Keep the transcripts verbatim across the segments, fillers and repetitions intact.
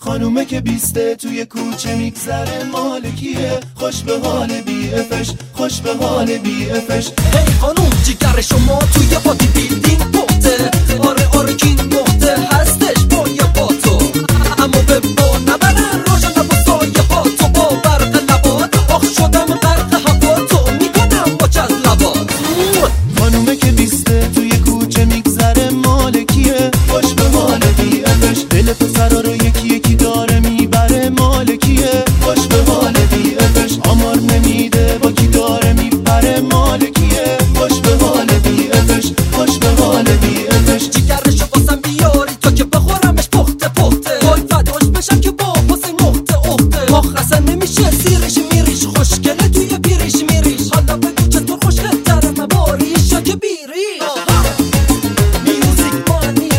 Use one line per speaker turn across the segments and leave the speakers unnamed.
خانومه که بیسته توی کوچه میگذره مالکیه، خوش به حال بی افش، خوش به حال بی افش.
هی خانوم جیگر شما توی بادی بیلدینگ پخته، آره آره کینگ نقطه هستش با یه با تو، اما به با نبرن روشن با سایه ها تو، با برق لبات آخ شدم غرق هوا تو، میکنم با چز لبات.
خانومه که بیسته توی کوچه میگذره مالکیه، خوش به حال بی افش. دل پسرا رو یکی یکی داره میبره مالکیه، خوش به حال بی افش. آمار نمیده با کی داره میپره مالکیه، خوش به حال بی افش، خوش به حال بی افش.
جیگرشو واسم بیاری تا که بخورمش پخته پخته، وای فداش بشم که با حسین نقطه اخته. آخ اصلا نمیشه سیرش میریش، خوشگله توی بیریش میریش. حالا بگو چطور خوشگل ترم باریش یا که بیریش. میوزیک مانی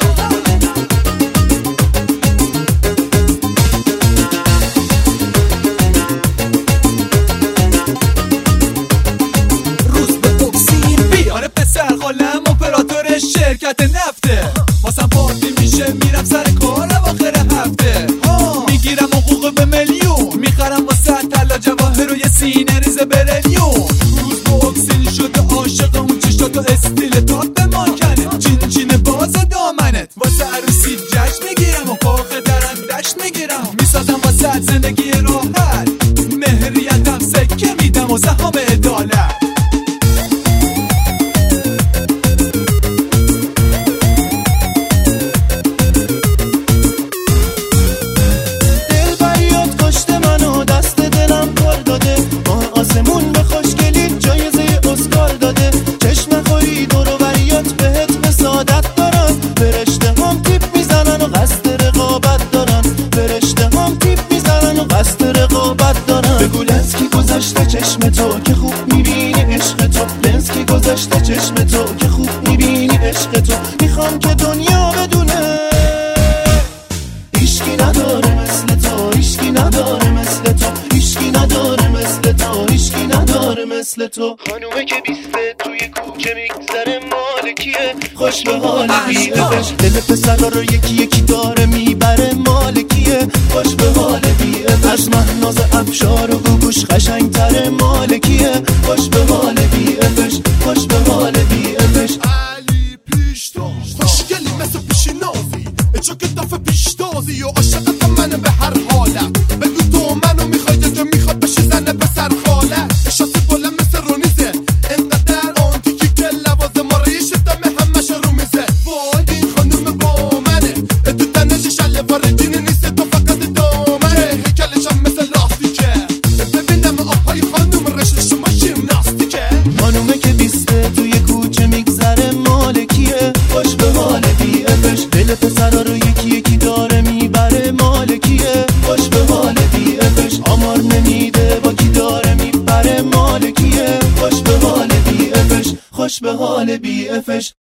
روز به بوکسین بیاره پسر خالم اپراتور شرکت نفته، واسم پارتی میشه میرم سر کار اواخر هفته. میگیرم حقوق به میلیون، میخرم واسه طلا جواهر و یه سینه ریز برلیون. روز بوکسین شده عاشق اون چشات و استیل تات به ماکنه، چین چین باز دامنت. واسه عروسی جشن میگیرم و پاخه درم دشت میگیرم، میسازم واسه زندگی راحت، مهریتم سکه میدم و سهام عدالت.
آسمون به خوشگلی جایزه اسکار داده، چشم خوری دور و بریات بهت حسادت دارن. فرشته هم تیپ میزنن و قصد رقابت دارن، فرشته هم تیپ میزنن و قصد رقابت دارن. بگو لنز کی گذاشته چشم تو که خوب میبینی عشق تو، لنز کی گذاشته چشم تو که خوب میبینی عشق تو. میخوام که دنیا بدونه هیچکی نداره مثل تو، هیچکی نداره مثل تو، هیچکی نداره مثل تو، هیچکی نداره مثل تو. خانومه که بیسته توی کوچه میگذره مالکیه، خوش به حال بی افش. دل پسرا رو یکی یکی داره میبره مالکیه، خوش به حال بی افش. از مهناز افشار و گوگوش قشنگتره مالکیه، خوش به حال بی افش، خوش به حال بی افش.
علی پیشتاز خوشگلی مثل پیشنازی، چون که دفعه پیشتازی و عاشقت منه به هر حالت. بگو تو منو میخوای یا جو میخواد بشی زنه پسر خاله. اشاسی بلند مثل رونیزه، انقدر آنتیکی که لوازم آرایش دمه همش رو میزه. وای این خانوم با منه، تو تنش شلوار جینی نیست، تو فقط دامنه. هیکلش هم مثل لاستیکه، ببینم آهای خانوم رشت شما ژیمناستیکه.
خانومه که بیسته توی کوچه میگذره مالکیه، خوش به حال بی افش. دل پسرا رو یکی یکی داره میبره مالکیه، خوش به حال بی افش. آمار نمیده با کی داره میبره مالکیه، خوش به حال بی افش، خوش به حال بی افش.